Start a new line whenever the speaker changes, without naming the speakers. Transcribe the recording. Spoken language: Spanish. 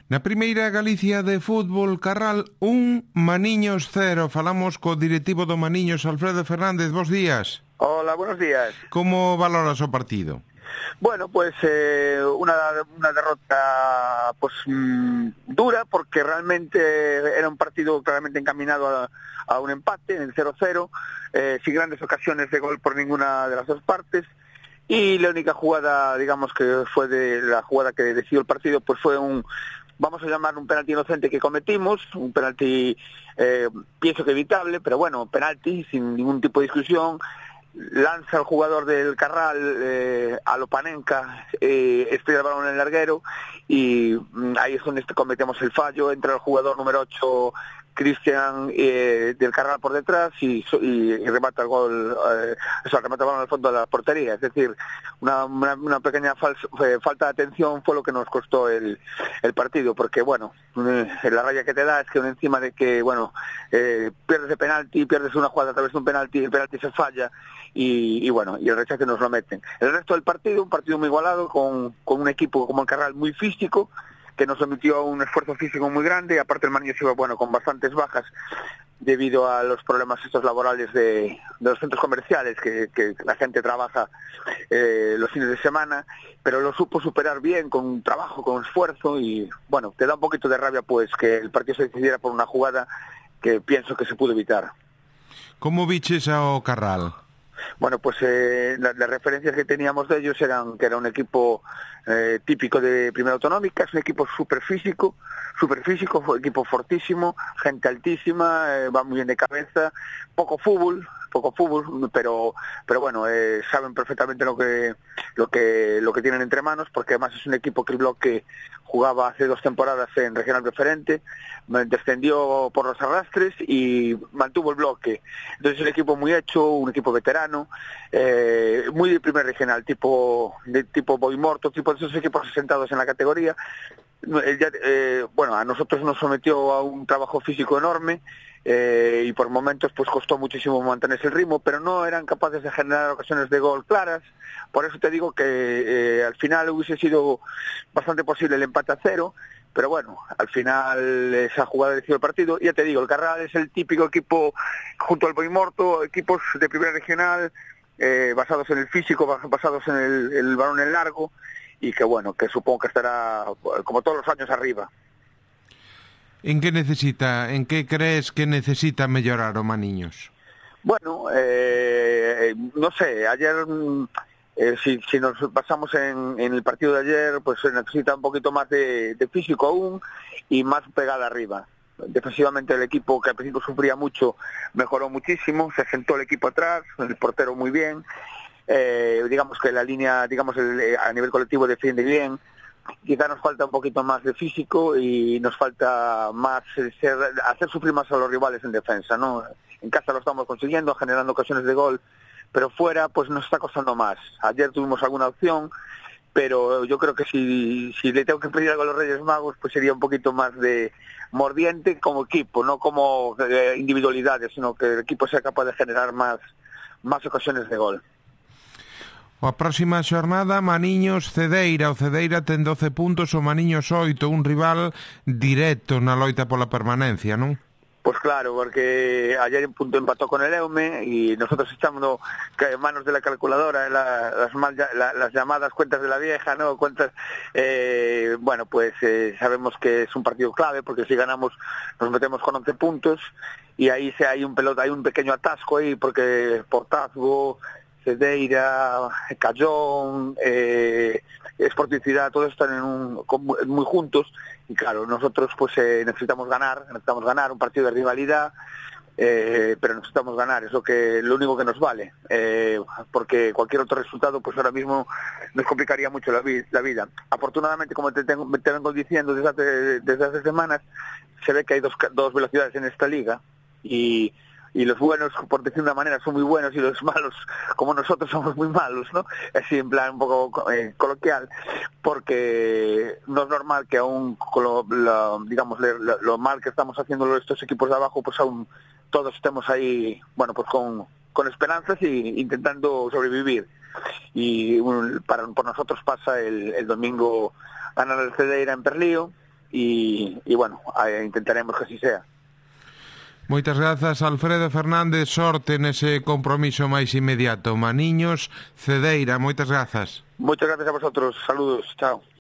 Na primeira Galicia de fútbol, Carral 1, Maniños 0. Falamos co directivo do Maniños, Alfredo Fernández. Bos días.
Hola, buenos días.
Como valoras o partido?
Bueno, pues una derrota pues dura, porque realmente era un partido claramente encaminado a un empate en 0-0, sin grandes ocasiones de gol por ninguna de las dos partes. Y la única jugada, digamos, que fue de la jugada que decidió el partido, pues fue vamos a llamarlo un penalti inocente que cometimos, un penalti pienso que evitable, pero bueno, penalti sin ningún tipo de discusión. Lanza el jugador del Carral a Lopanenka, estrella el balón en el larguero, y ahí es donde cometemos el fallo. Entra el jugador número 8, Cristian, del Carral por detrás, y remata el gol, remata el balón al fondo de la portería. Es decir, una pequeña falta de atención fue lo que nos costó el partido, porque bueno, la raya que te da es que encima de que, bueno, pierdes el penalti, pierdes una jugada a través de un penalti, el penalti se falla, y bueno, y el rechace nos lo meten. El resto del partido, un partido muy igualado, con un equipo como el Carral muy físico, que nos sometió a un esfuerzo físico muy grande. Aparte el Maniños iba, bueno, con bastantes bajas debido a los problemas estos laborales de los centros comerciales, que la gente trabaja los fines de semana, pero lo supo superar bien, con trabajo, con esfuerzo, y bueno, te da un poquito de rabia pues que el partido se decidiera por una jugada que pienso que se pudo evitar.
Como viches ao Carral?
Bueno, pues las referencias que teníamos de ellos eran que era un equipo típico de Primera Autonómica. Es un equipo súper físico, equipo fortísimo, gente altísima, va muy bien de cabeza, poco fútbol, pero bueno, saben perfectamente lo que tienen entre manos, porque además es un equipo que el bloque jugaba hace 2 temporadas en regional preferente, descendió por los arrastres y mantuvo el bloque. Entonces es un equipo muy hecho, un equipo veterano, muy de primer regional, tipo Boimorto, tipo de esos equipos asentados en la categoría. Bueno, a nosotros nos sometió a un trabajo físico enorme, y por momentos pues costó muchísimo mantenerse el ritmo, pero no eran capaces de generar ocasiones de gol claras. Por eso te digo que al final hubiese sido bastante posible el empate a 0, pero bueno, al final esa jugada decidió el partido. Ya te digo, el Carral es el típico equipo, junto al Boimorto, equipos de primera regional, basados en el físico, basados en el balón en largo, y que bueno, que supongo que estará como todos los años arriba.
En que crees que necesita mellorar o Maniños?
Bueno, no sé, ayer si nos basamos en el partido de ayer, pues se necesita un poquito más de físico aún y más pegada arriba. Defensivamente el equipo, que al principio sufría mucho, mejoró muchísimo, se sentó el equipo atrás, el portero muy bien, digamos que la línea, a nivel colectivo defiende bien. Quizá nos falta un poquito más de físico y nos falta más hacer sufrir más a los rivales en defensa, ¿no? En casa lo estamos consiguiendo, generando ocasiones de gol, pero fuera pues nos está costando más. Ayer tuvimos alguna opción, pero yo creo que si le tengo que pedir algo a los Reyes Magos, pues sería un poquito más de mordiente como equipo, no como individualidades, sino que el equipo sea capaz de generar más ocasiones de gol.
A próxima xornada, Maniños Cedeira. O Cedeira ten 12 puntos, o Maniños 8, un rival directo na loita pola permanencia, non?
Pues claro, porque ayer en punto empató con el Eume y nosotros echamos manos de la calculadora, las llamadas cuentas de la vieja, ¿no? Cuentas, bueno, pues sabemos que es un partido clave, porque si ganamos nos metemos con 11 puntos y ahí hay un pequeño atasco ahí, porque Portazgo, Cedeira, Callón, Esporticidad, todos están muy juntos, y claro, nosotros pues necesitamos ganar un partido de rivalidad, pero necesitamos ganar, es lo único que nos vale, porque cualquier otro resultado pues ahora mismo nos complicaría mucho la vida. Afortunadamente, como te vengo diciendo desde hace semanas, se ve que hay dos velocidades en esta liga, y los buenos, por decir de una manera, son muy buenos, y los malos, como nosotros, somos muy malos, ¿no? Así en plan un poco coloquial, porque no es normal que aún con lo mal que estamos haciendo estos equipos de abajo, pues aún todos estemos ahí, bueno, pues con esperanzas y intentando sobrevivir. Y por nosotros pasa el domingo ganar el Cedeira en Perlío, y bueno, intentaremos que así sea.
Moitas grazas, Alfredo Fernández, sorte nese compromiso máis inmediato. Maniños, Cedeira, moitas grazas.
Muchas gracias a vosotros, saludos, chao.